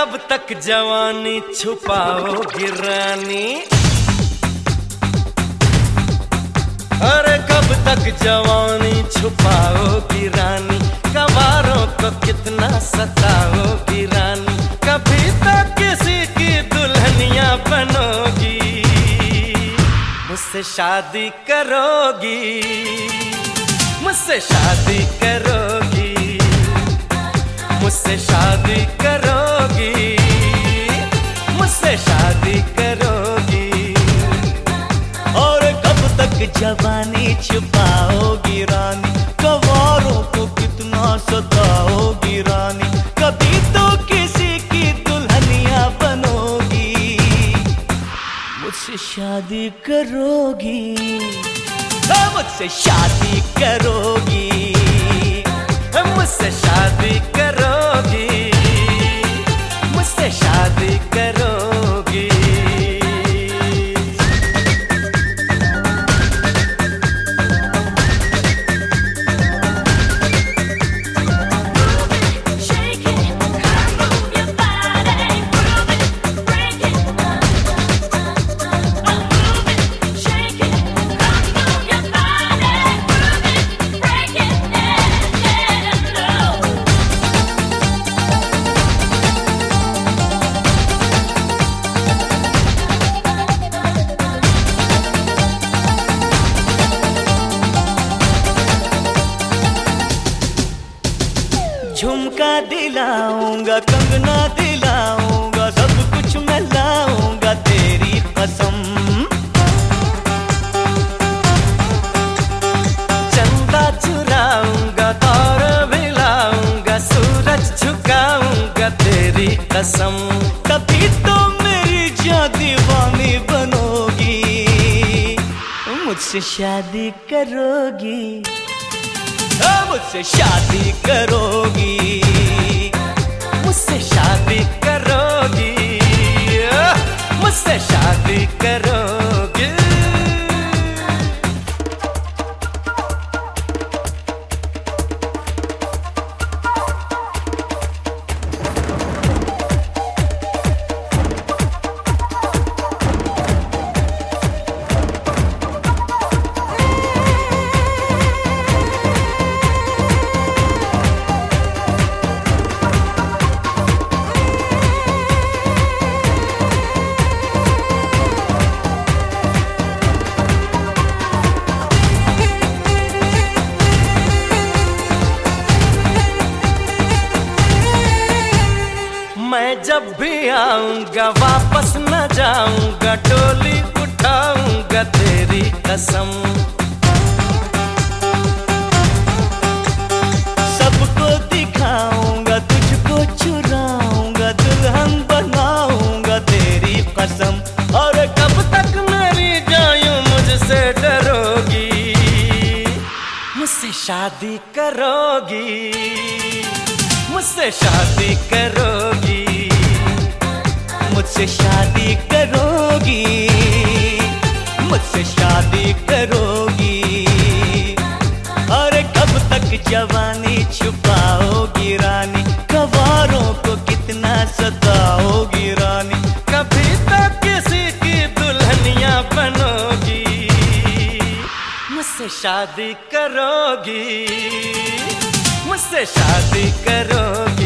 कब तक जवानी छुपाओगी रानी, अरे कब तक जवानी छुपाओगी रानी, कवारों को कितना सताओगी रानी, कभी तो किसी की दुल्हनिया बनोगी, मुझसे शादी करोगी, मुझसे शादी करोगी, मुझसे शादी करोगी, मुझसे शादी करोगी। और कब तक जवानी छुपाओगी रानी, कवारों को कितना सताओगी रानी, कभी तो किसी की दुल्हनिया बनोगी, मुझसे शादी करोगी, मुझसे शादी करोगी, मुझसे शादी करोगी, मुझसे शादी करोगी। झुमका दिलाऊंगा, कंगना दिलाऊंगा, सब कुछ मैं लाऊंगा तेरी कसम, चंदा चुराऊंगा, तारे भी लाऊंगा, सूरज झुकाऊंगा तेरी कसम, तभी तो मेरी जान दीवानी बनोगी, मुझसे शादी करोगी, मुझसे शादी करोगी, मुझसे शादी करोगी, मुझसे शादी करोगी। मैं जब भी आऊंगा वापस न जाऊंगा, डोली उठाऊंगा तेरी कसम, सबको दिखाऊंगा, तुझको चुराऊंगा, दुल्हन बनाऊंगा तेरी कसम। और कब तक मेरी जायूं मुझसे डरोगी, मुझसे शादी करोगी, मुझसे शादी करोगी, मुझसे शादी करोगी, मुझसे शादी करोगी। और कब तक जवानी छुपाओगी रानी, कवारों को कितना सताओगी रानी, कभी तो किसी की दुल्हनिया बनोगी, मुझसे शादी करोगी, मुझसे शादी करोगी,